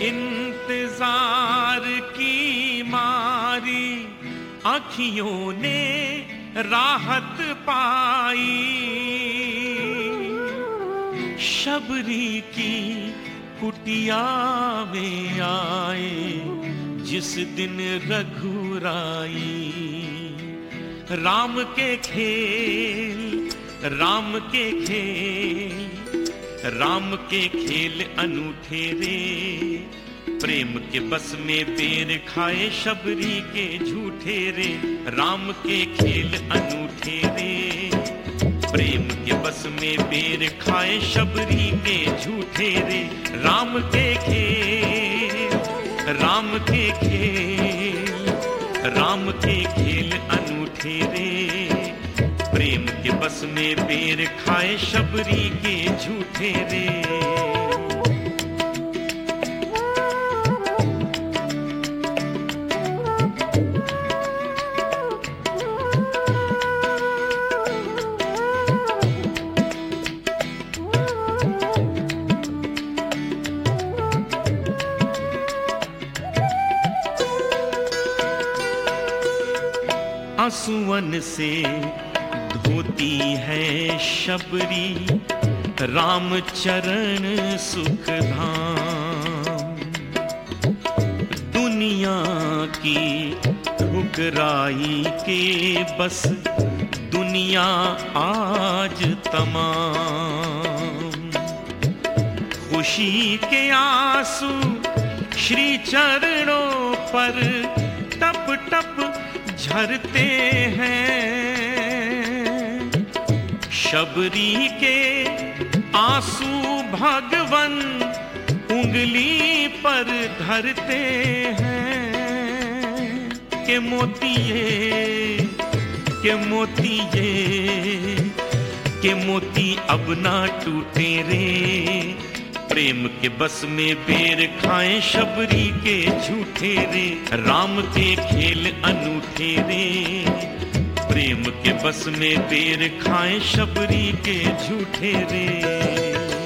इंतजार की मारी आँखियों ने राहत पाई, शबरी की कुटिया में आए जिस दिन रघुराई। राम के खेल, राम के खेल, राम के खेल अनूठे रे, प्रेम के बस में बेर खाए शबरी के झूठे रे। राम के खेल अनूठे रे, प्रेम के बस में बेर खाए शबरी के झूठे रे। राम के खेल, राम के खेल, राम के खेल अनूठे रे, प्रेम के बस में बेर खाए शबरी के झूठे रे। आंसुअन से धोती है शबरी, राम चरण सुख धाम। दुनिया की ठुकराई के बस दुनिया आज तमाम। खुशी के आंसू श्री चरणों पर टप टप झरते हैं, शबरी के आंसू भगवन उंगली पर धरते हैं। के मोतिये, के मोतिये, के मोती अब ना टूटे रे, प्रेम के बस में बेर खाएं शबरी के झूठे रे। राम के खेल अनूठे रे, प्रेम के बस में बेर खाएं शबरी के झूठे रे।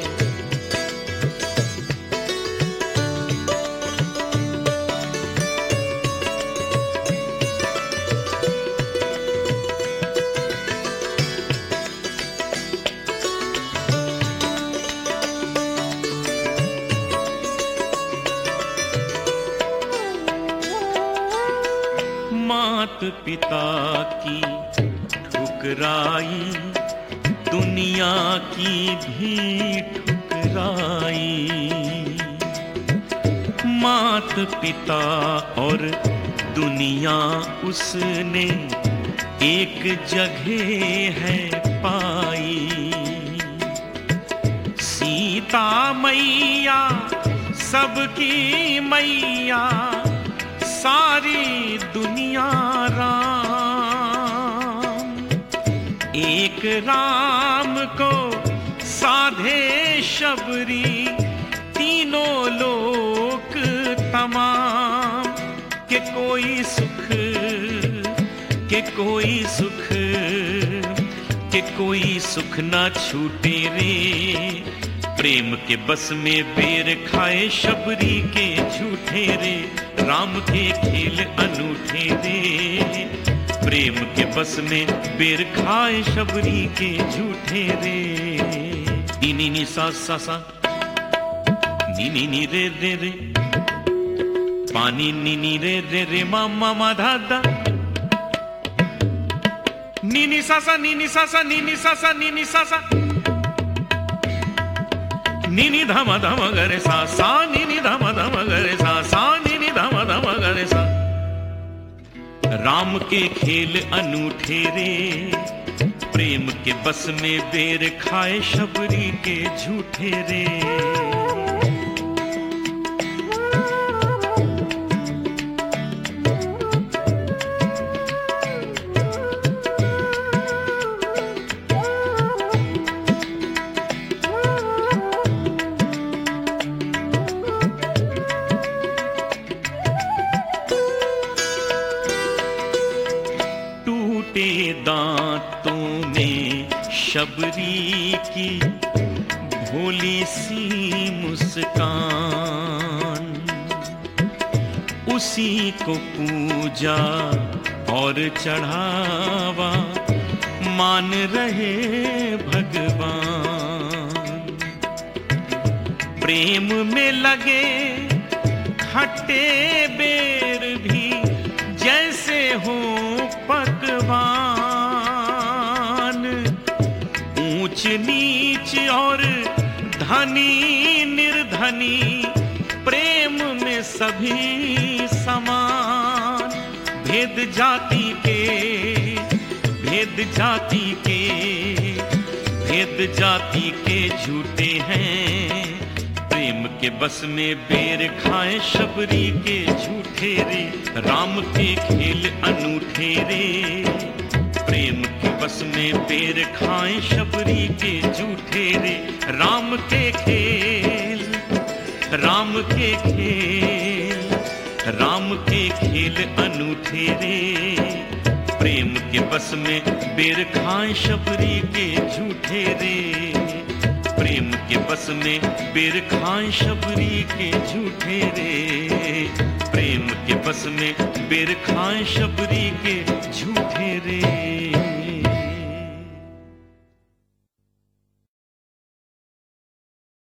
मात पिता की ठुकराई, दुनिया की भी ठुकराई। मात पिता और दुनिया उसने एक जगह है पाई। सीता मैया सबकी मैया, सारी दुनिया राम। एक राम को साधे शबरी, तीनों लोक तमाम। के कोई सुख, के कोई सुख, के कोई सुख ना छूटे रे, प्रेम के बस में बेर खाए शबरी के झूठे रे। राम के खेल अनूठे रे, प्रेम के बस में बेर खाए शबरी के झूठे रे। नी नी सा सा सा, नी नी नी रे रे रे, पानी नी नी रे रे रे, मा मा मा धा धा। नी नी सा सा, नी नी सा सा, नी नी सा सा, नी नी सा सा, नी नी धा मा धा मा गा रे सा सा, नी नी धा मा धा मा गा रे सा सा, नी नी धा मा धा मा गा रे सा। राम के खेल अनूठे रे, प्रेम के बस में बेर खाए शबरी के झूठे रे। दांतों में शबरी की भोली सी मुस्कान, उसी को पूजा और चढ़ावा मान रहे भगवान। प्रेम में लगे खट्टे बेर भी जैसे हो पकवान, ऊंच नीच और धनी निर्धनी प्रेम में सभी समान। भेद जाति के झूठे हैं, प्रेम के बस में बेर खाए शबरी के झूठे रे। राम के खेल अनूठे रे, प्रेम के बस में बेर खाए शबरी के झूठे रे। राम के खेल अनूठे रे, प्रेम के बस में बेर खाए शबरी के झूठे रे। प्रेम के बस में बेर खाए शबरी के झूठे रे। प्रेम के बस में बेर खाए शबरी के झूठे रे।